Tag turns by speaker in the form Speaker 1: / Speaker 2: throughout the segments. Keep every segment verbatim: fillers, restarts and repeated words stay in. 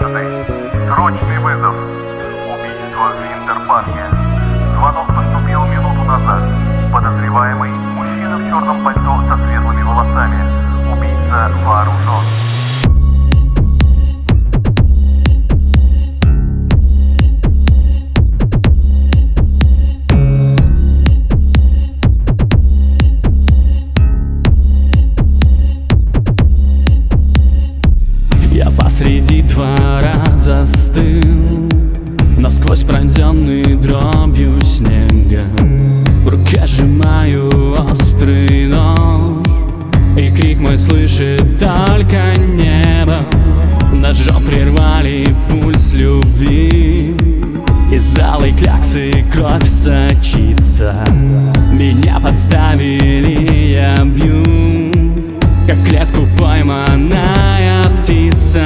Speaker 1: одиннадцатый. Срочный вызов. Убийство в Винтер-парке. Звонок поступил минуту назад. Подозреваемый – мужчина в черном пальто со светлыми волосами. Убийца вооружен.
Speaker 2: Я посреди двора застыл, насквозь пронзенный дробью снега. В руке сжимаю острый нож, и крик мой слышит только небо. Ножом прервали пульс любви, из алой кляксы кровь сочится. Меня подставили, я бью, как клетку пойманная птица.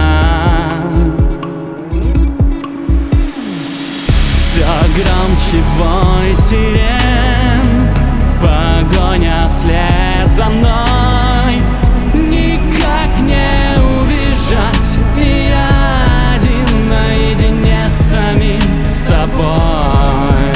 Speaker 2: Все громче вой сирен, погоня вслед за мной. Никак не убежать, я один наедине с самим собой.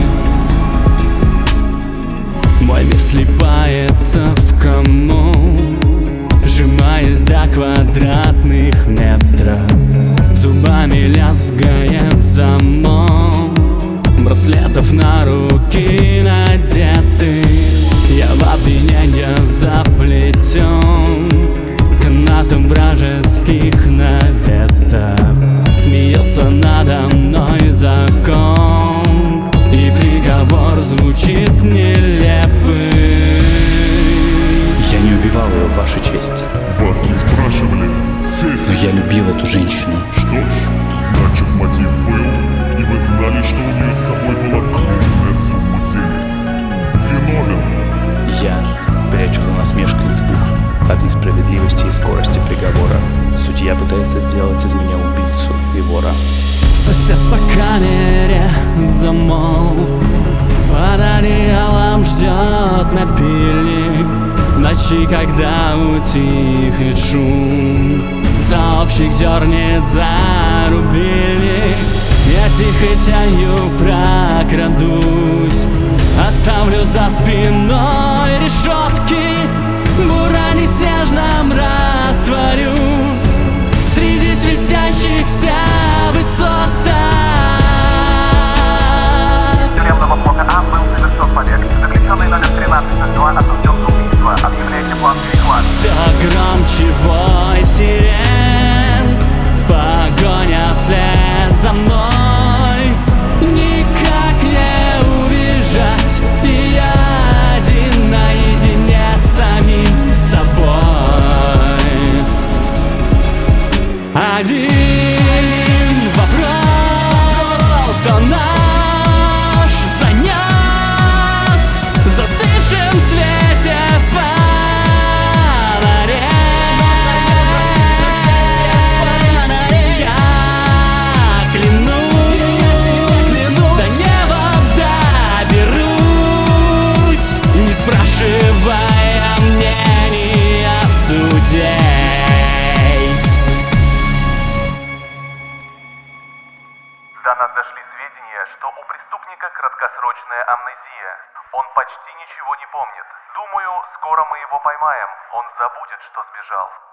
Speaker 2: Мой мир слипается в комок, сжимаясь до квадратных метров. Зубами лязгает замок, браслетов на руки надеты. Я в обвинение заплетен канатом вражеских наветов. Смеется надо мной закон, и приговор звучит нелепый.
Speaker 3: Я не убивал ее, ваша честь.
Speaker 4: Вас не спрашивали? Сесть.
Speaker 3: Но я любил эту женщину.
Speaker 4: Что ж, значит, мотив был, и вы знали, что у нее с собой была крупная сумма денег. Виновен.
Speaker 3: Я прячу за насмешкой испуг от несправедливости и скорости приговора. Судья пытается сделать из меня убийцу и вора.
Speaker 2: Сосед по камере замолк, под одеялом ждет напильник. В ночи, когда утихнет шум, сообщник дернет за рубильник. Я тихой тенью прокрадусь, оставлю за спиной решетки. В буране снежном растворюсь среди светящихся высот.
Speaker 1: Тюремного блока А был совершен побег. Заключенный номер тринадцать ноль два осужден за убийство. Объявляйте план перехвата.
Speaker 2: Все громче вой сирен, погоня вслед за мной. Никак не убежать, и я один наедине с самим собой. Один вопрос за наш занес в застывшем свете фонарей. Я клянусь, до неба доберусь, не спрашивая мнения судей.
Speaker 1: До нас дошли сведения, что у преступника краткосрочная амнезия. Он почти ничего не помнит. Думаю, скоро мы его поймаем. Он забудет, что сбежал.